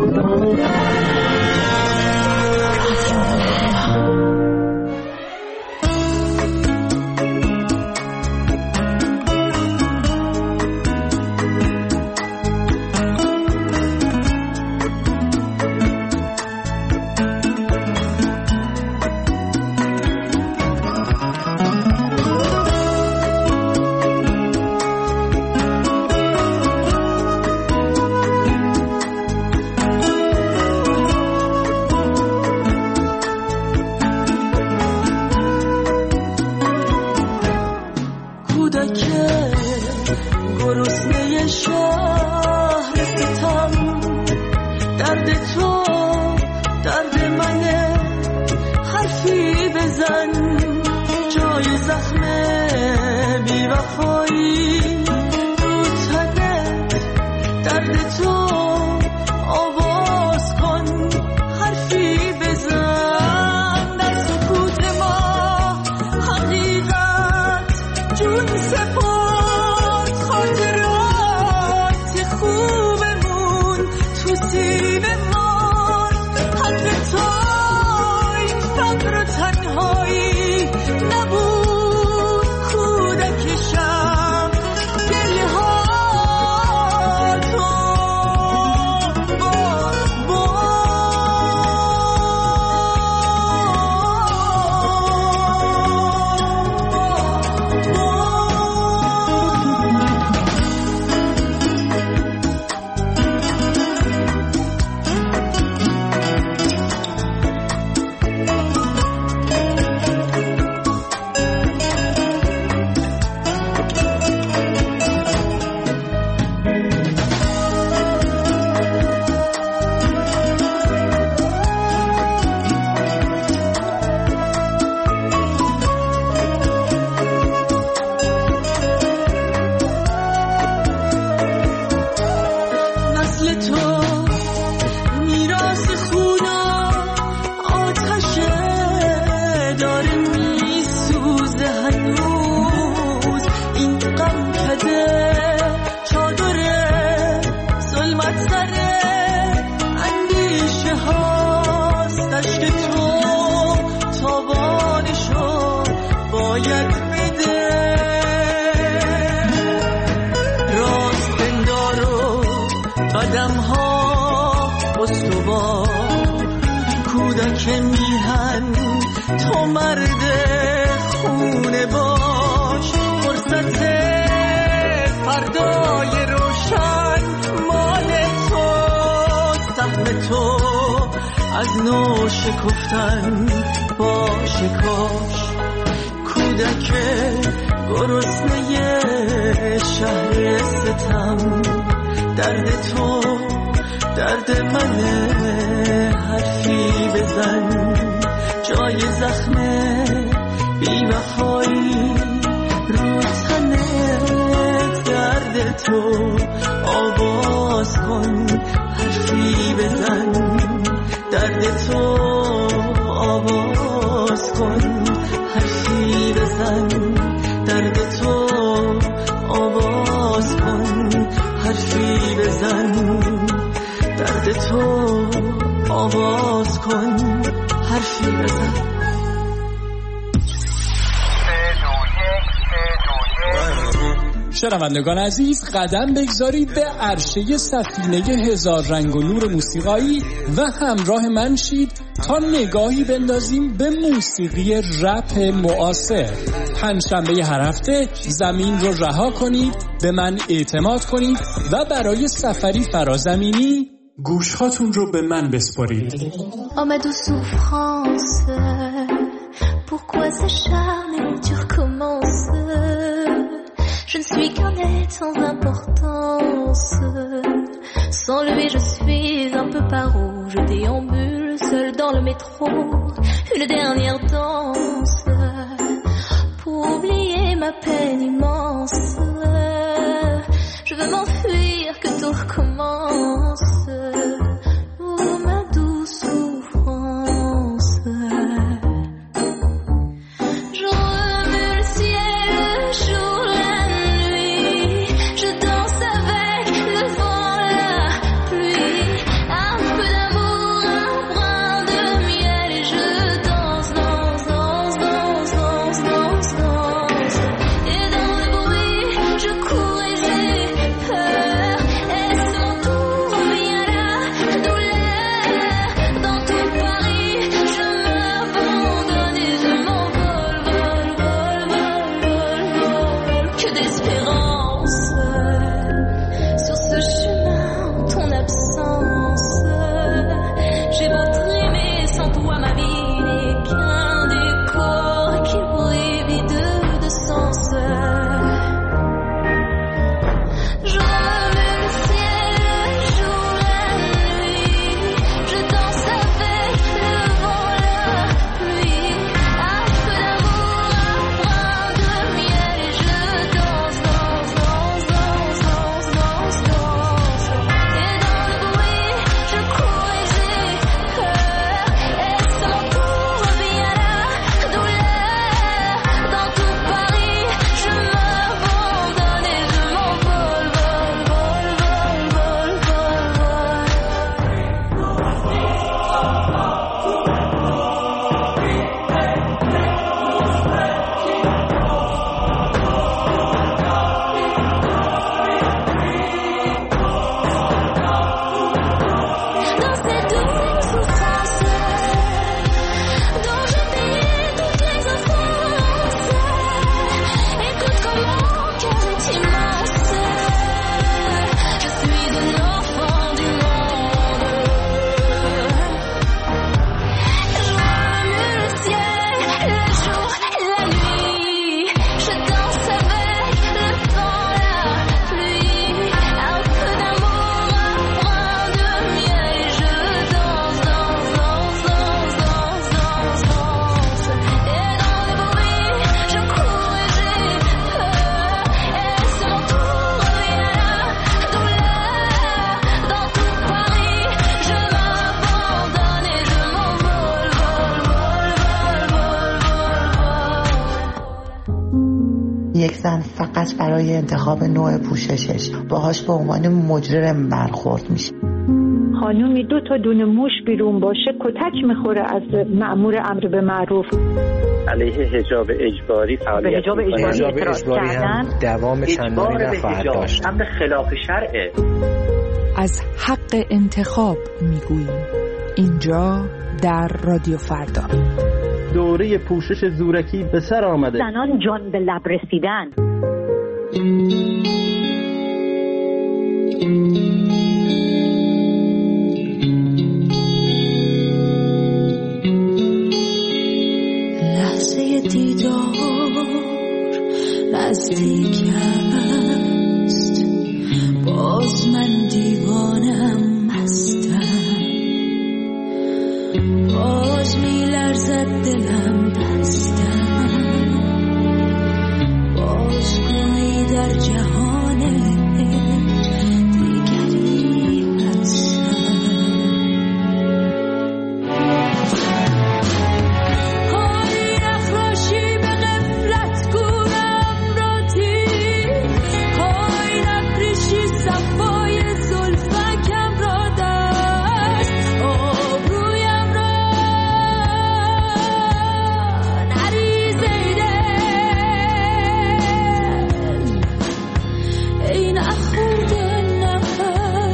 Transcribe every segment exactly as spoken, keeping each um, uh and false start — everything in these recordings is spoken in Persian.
شکفتن باشه کاش کودک گرسنه شهر ستم درد تو درد منه حرفی بزن جای زخم بی وفایی رو تنه درد تو آواز کن حرفی بزن درد تو آواز کن حرفی بزن درد تو آواز کن حرفی بزن درد تو آواز کن حرفی بزن. شنوندگان عزیز قدم بگذارید به عرشه سفینه هزار رنگ و نور موسیقایی و همراه من شید تا نگاهی بندازیم به موسیقی رپ معاصر. پنجشنبه هر هفته زمین رو رها کنید، به من اعتماد کنید و برای سفری فرازمینی گوشهاتون رو به من بسپارید. آمد و souffrance pourquoi s'acharner tu recommences je ne suis qu'un être sans importance sans lever je suis un peu paro je déambule seul dans le métro une dernière danse pour oublier ma peine immense je veux m'enfuir que tout recommence oh ma douce souffrance je remue le ciel le jour la nuit je danse avec le vent la pluie un peu زن فقط برای انتخاب نوع پوششش باهاش به عنوان مجرم برخورد میشه. خانومی دو تا دونه موش بیرون باشه کتک میخوره از مأمور امر به معروف. علیه حجاب اجباری فعالیت حجاب اجباری اعتراض کردن دوام چندانی نخواهد داشت. امر خلاف شرعه. از حق انتخاب میگوییم اینجا در رادیو فردا. دوره پوشش زورکی به سر آمده. زنان جان به لب رسیدن. لحظه دیدار نزدیک است، باز من دیوانم هستم، باز می لرزد دلم دستم، باز گویی در جهان دیگری هستم. های نخراشی به غفلت گورم را تیر، های نپریشی صفای زلفکم را دست، آبرویم را نریزه دل، ای نخورده نفس.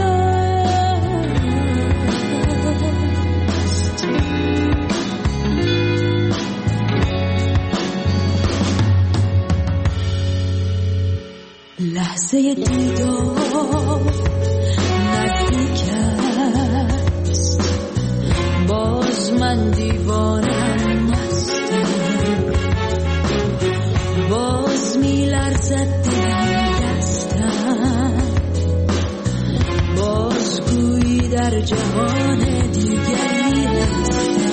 لحظه دیدار نزدیک است، باز من دیوانم هستم، باز می لرزد دلم دستم، باز گویی در جهان دیگری هستم.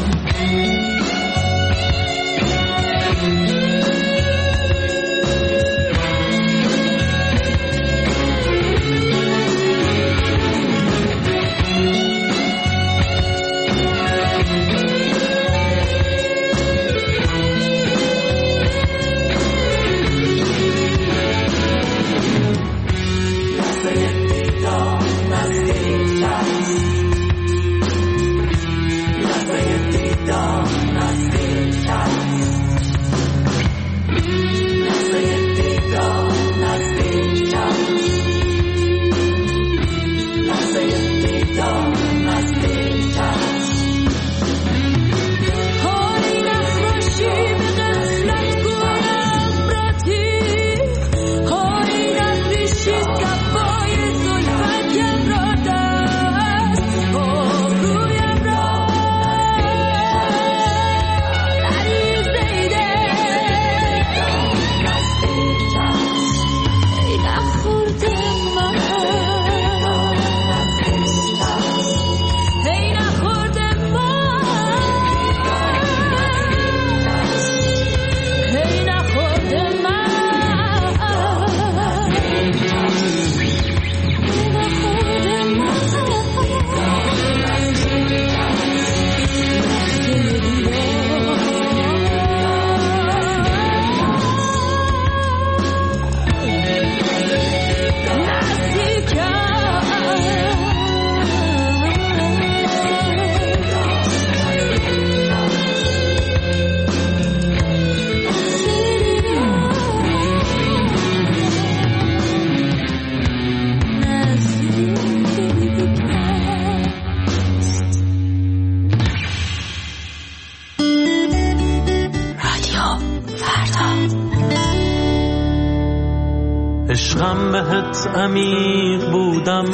عشقم بهت عمیق بودم،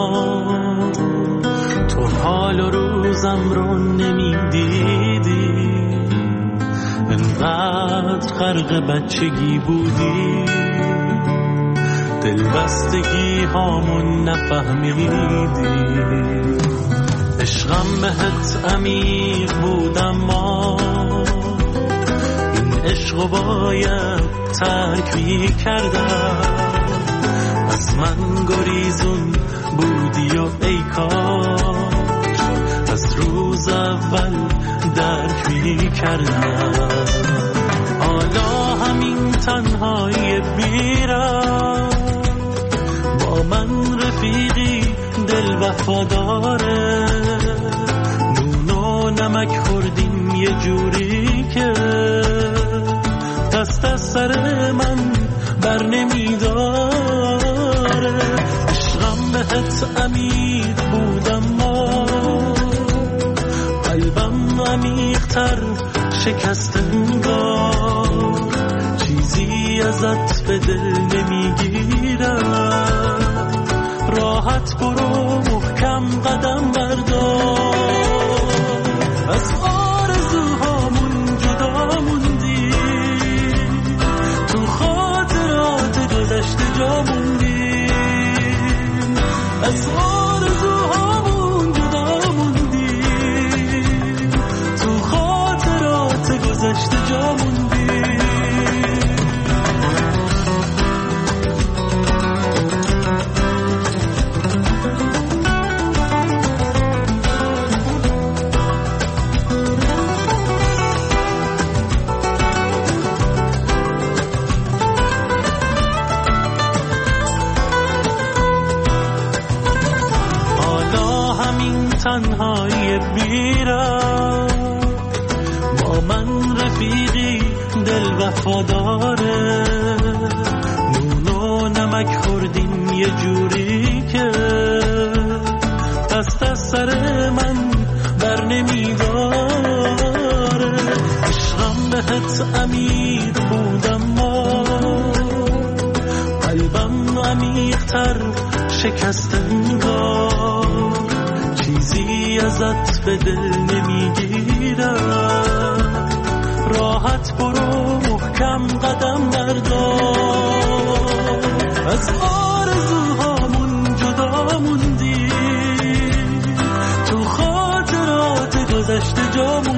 ما تو حال و روزم رو نمیدیدی، انقدر غرق بچگی بودی، دلبستگی هامون نفهمیدی. عشقم بهت عمیق بودم، ما این عشقو باید ترک می کردم، از من گریزون بودی و ای کاش از روز اول درک می کردم. حالا هم همین تنهایی بیرم با من رفیقی دل وفاداره، نون و نمک خوردیم یه جوری که دست از سر من بر نمیداره. عشقم بهت عمیق بودم ما قلبم عمیق‌تر شکست انگار، چیزی ازت به دل نمیگیرم، راحت برو محکم قدم بردار. از آرزوهامون جدا موندی، تو خاطرات گذشته جا موندی، از آرزوهامون جدا موندی، تو خاطرات گذشته جا موندی. تنهایی بیرم با من رفیقی دل وفاداره، نون و نمک خوردیم یه جوری که دست از سر من بر نمیداره. عشقم بهت عمیق بودم ما قلبم عمیق‌تر شکست انگار، چیزی ازت به دل نمیگیرم، راحت برو محکم قدم بردار. از آرزوهامون جدا موندی، تو خاطرات گذشته جا موندی،